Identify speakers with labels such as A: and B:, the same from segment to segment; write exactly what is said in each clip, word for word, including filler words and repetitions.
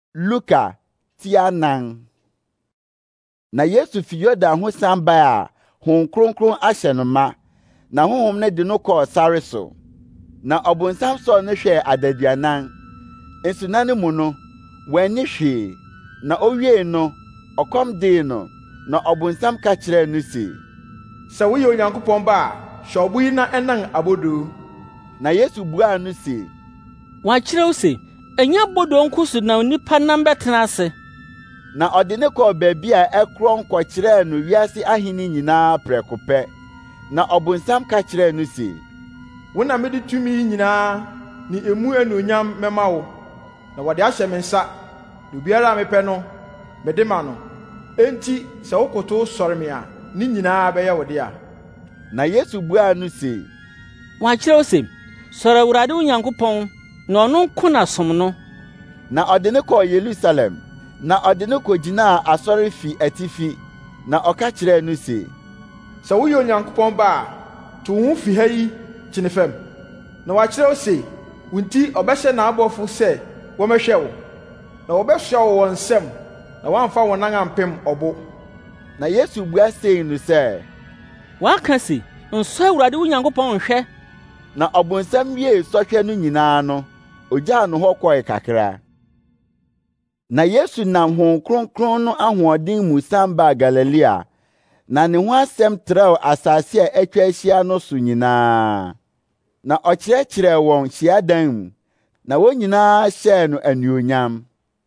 A: Luka tianan. Na Yesu fi Yordan ho san ba a Honhom Kronkron ahyɛ no ma, na honhom ne de no kɔɔ sare so. Na ɔbonsam sɔɔ no hwɛ adaduanan. Nsuna no mu no, wanni hwee. Na owie no, ɔkɔm dee no, na ɔbonsam ka kyerɛɛ no se,
B: sɛ woyɛ Onyankopɔn ba a, hyɛ ɔbo yi na ɛnan abodo.
A: Na Yesu buaa no se,
C: wɔakyerɛw se, ɛnyɛ abodo nko so na onipa nam bɛtena ase.
A: Na ɔde ne kɔɔ baabi a ɛkorɔ nkɔkyerɛɛ no wiase ahenni nyinaa prɛko pɛ. Na ɔbonsam ka kyerɛɛ no se,
B: wo na mede tumi yi nyinaa ne emu anuonyam mɛma wo, na wɔde ahyɛ me nsa, na obiara a mepɛ no mede ma no. Enti sɛ wokotow sɔre me a, ne nyinaa bɛyɛ wo dea.
A: Na Yesu buaa no se,
C: wɔakyerɛw se, sɔre Awurade wo Nyankopɔn, na ɔno nko na som no.
A: Na ɔde ne kɔɔ Yerusalem, na ɔde ne kogyinaa asɔre fi atifi, na ɔka kyerɛɛ no se,
B: sɛ woyɛ Onyankopɔn ba a, to wo ho fi ha yi kyene fam. Na wɔakyerɛw se, wo nti ɔbɛhyɛ n'abɔfo sɛ wɔmɛhwɛ wo, na wɔbɛsoa wo wɔn nsam, na wɔamfa wɔn nan ampem ɔbo.
A: Na Yesu bua sei no sɛ,
C: wɔaka se, nsɔ Awurade wo Nyankopɔn nhwɛ.
A: Na ɔbonsam wiee sɔhwɛ no nyinaa no, ogyaa no hɔ kɔe kakra. Na Yesu nam Honhom Kronkron no ahoɔden mu san baa Galilea, na ne ho asɛm trɛw asase a atwa ahyia no so nyinaa. Na ɔkyerɛkyerɛɛ wɔn hyiadan mu, na wɔn nyinaa hyɛɛ no anuonyam.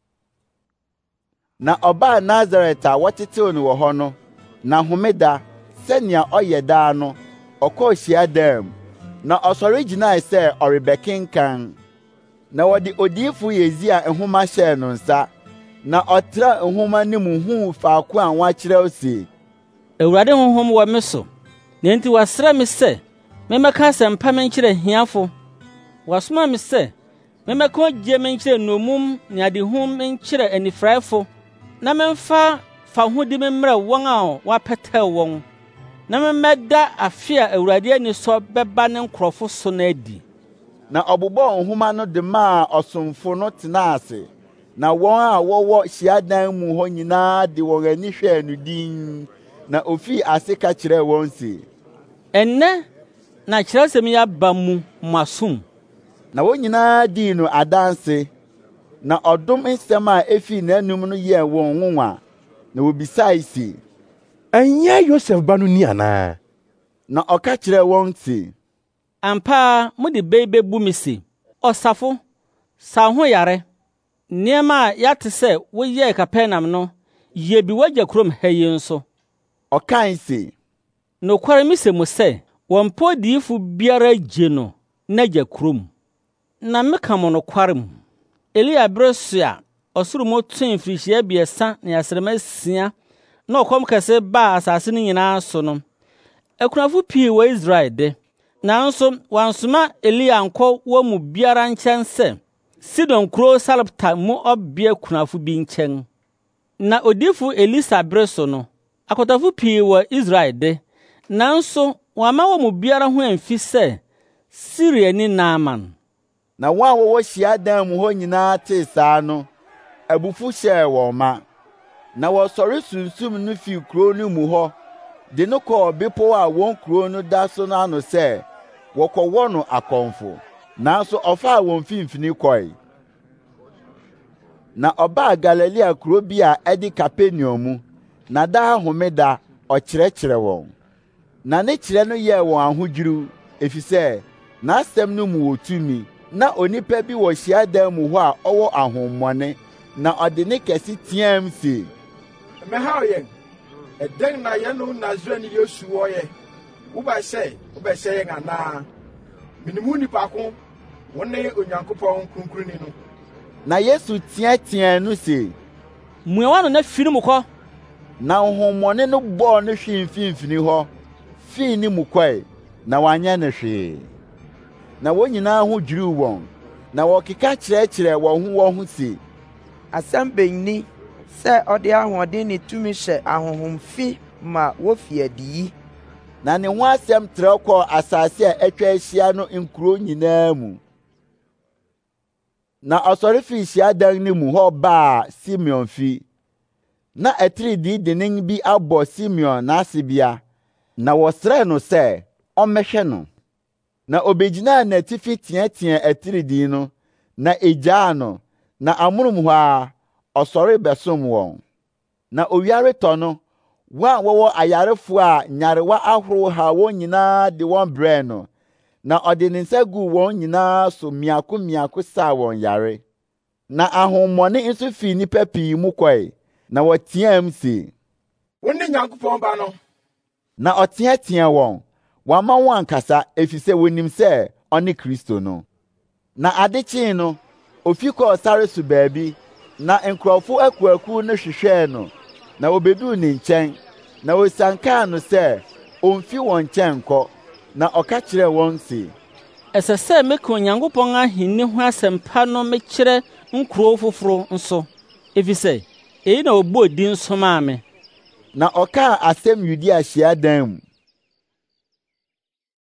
A: Na ɔbaa Nasaret a wɔtetew no wɔ hɔ no, na homeda, sɛnea ɔyɛ daa no, ɔkɔɔ hyiadan mu, na ɔsɔre gyinae sɛ ɔrebɛkenkan. Na wɔde odiyifo Yesaia nhoma hyɛɛ no nsa, na ɔtraa nhoma no mu huu faako a wɔakyerɛw se,
C: Awurade honhom wɔ me so, na enti wasrɛ me sɛ memmɛka asɛmpa menkyerɛ hiafo. Wasoma me sɛ memmɛka ogye menkyerɛ nnommum ne adehum menkyerɛ anifuraefo, na memfa fahode memmrɛ wɔn a wɔapɛtɛw wɔn, na memmɛda afe a Awurade ani sɔ bɛba ne nkurɔfo so no adi.
A: Na ɔbobɔɔ nhoma no de maa ɔsomfo no tenaa ase. Na wɔn a wɔwɔ hyiadan mu hɔ nyinaa de wɔn ani hwɛɛ no dinn. Na ofii ase ka kyerɛɛ wɔn se,
C: ɛnnɛ na Kyerɛwsɛm yi aba mu masom.
A: Na wɔn nyinaa dii no adanse. Na ɔdom nsɛm a efii n'anum no yɛɛ wɔn nwonwa. Na wobisae se,
D: ɛnyɛ Yosef ba no ni anaa?
A: Na ɔka kyerɛɛ wɔn se,
C: ampa mode bɛyi bebu me se, ɔsafo, sa ho yare. Nneɛma a yɛate sɛ woyɛɛ Kapernaum no, yɛ bi wagya kurom ha yi nso.
A: Ɔkae se,
C: nokware mise mo sɛ, wɔmpɛ odiyifo biara gye no na gya kurom. Na meka mo nokware mu, Elia bere so a ɔsoro mu toe mfirihyia abiɛsa ne asram asia na ɔkɔm kɛse baa asase no nyinaa so no, akunafo pii wɔ Israel de. Nanso wansoma Elia nkɔ wɔ mu biara nkyɛn sɛ Sidon kuro Sarepta mu ɔbea kunafo bi nkyɛn. Na odiyifo Elisa bere so no, akɔtafo pii wɔ Israel de, nanso wɔama wɔ mu biara ho amfi sɛ Siriani Naaman.
A: Na wɔn a wɔwɔ hyiadan mu hɔ nyinaa tee saa no, abufu hyɛɛ wɔn ma. Na wɔsɔre sunsum no fi kuro no mu hɔ, de no kɔɔ bepɔw a wɔn kuro no da so no ano sɛ wɔkɔwɔ no akɔmfo. Nanso ɔfaa wɔn mfimfini kɔe. Na ɔbaa Galilea kuro bi a ɛde Kapernaum mu, na daa homeda ɔkyerɛkyerɛ wɔn. Na ne kyerɛ no yɛɛ wɔn ahodwiriw, efisɛ n'asɛm no mu wɔ tumi. Na onipa bi wɔ hyiadan mu hɔ a ɔwɔ ahommɔne, na ɔde ne kɛse teɛm se,
B: mmɛhaw yɛn, ɛdɛn na yɛne Nasareni Yesu wɔyɛ? Wobɛhyɛ wobɛhyɛ yɛn anaa? Minim wo nipa ko, wo ne Onyankopɔn Kronkronni no.
A: Na Yesu teɛteɛ no se,
C: mmua w'ano na firi mu kɔ.
A: Na honhommɔne no bɔɔ no hwee mfimfini hɔ, fii ne mu kɔe, na wanyɛ ne hwee. Na wɔn nyinaa ho dwiriw wɔn, na wɔkeka kyerɛkyerɛ wɔn ho wɔn ho se,
E: asɛm bɛnni sɛ ɔde ahoɔden ne tumi hyɛ ahonhomfi ma wofi adi yi.
A: Na ne ho asɛm trɛw kɔɔ asase a atwa ahyia no nkuro nyinaa mu. Na ɔsɔre fii hyiadan no mu hɔ baa Simeon fi. Na ɛtiridi dennen bi abɔ Simeon n'asebea, na wɔsrɛɛ no sɛ ɔmmɛhwɛ no. Na obegyinaa n'atifi teɛteɛ ɛtiridi no, na egyaa no, na amonom hɔ a ɔsɔre bɛsom wɔn. Na owiare tɔ no, wɔn a wɔwɔ ayarefo a nyarewa ahorow ha wɔn nyinaa de wɔn brɛɛ no, na ɔde ne nsa guu wɔn nyinaa so miako miako saa wɔn yare. Na ahommɔne nso fii nnipa pii mu kɔe, na wɔteɛm se,
B: "Wo ne Nyankopɔn Ba no."
A: Na ɔteɛteɛ wɔn, wɔamma wɔn ankasa efisɛ wonim sɛ ɔne Kristo no. Na ade kyee no, ofi kɔɔ sare so baabi, na nkurɔfo akuakuw no hwehwɛɛ no, na wobeduu ne nkyɛn, na wosiankaa no sɛ omfi wɔn nkyɛn nkɔ, na ɔka kyerɛɛ wɔn se,
C: Ɛsɛ sɛ meka Onyankopɔn ahenni ho asɛmpa no mekyerɛ nkurow foforo nso, efisɛ eyi na obɔɔ din somaa me.
A: Na ɔkaa asɛm Yudea hyiadan mu.